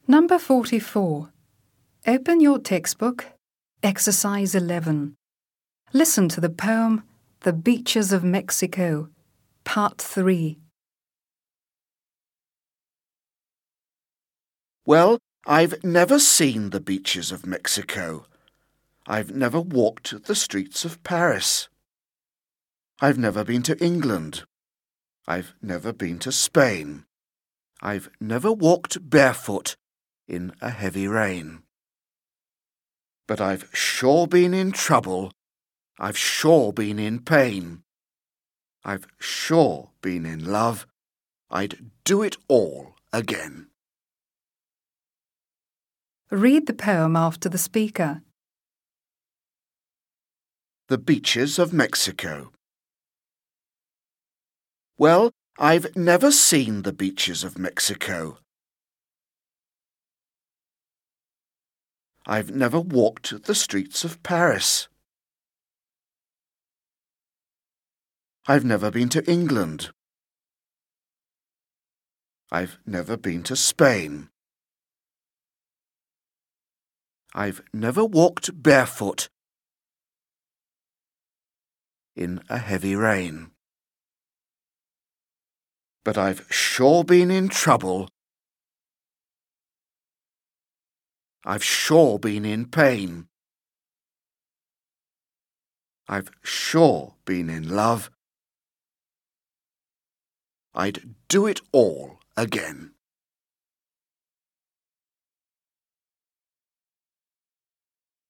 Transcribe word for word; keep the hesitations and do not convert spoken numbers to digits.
Number forty-four. Open your textbook, Exercise eleven. Listen to the poem The Beaches of Mexico, Part three. Well, I've never seen the beaches of Mexico. I've never walked the streets of Paris. I've never been to England. I've never been to Spain. I've never walked barefoot in a heavy rain. But I've sure been in trouble. I've sure been in pain. I've sure been in love. I'd do it all again. Read the poem after the speaker. The beaches of Mexico. Well, I've never seen the beaches of Mexico. I've never walked the streets of Paris. I've never been to England. I've never been to Spain. I've never walked barefoot in a heavy rain. But I've sure been in trouble. I've sure been in pain. I've sure been in love. I'd do it all again.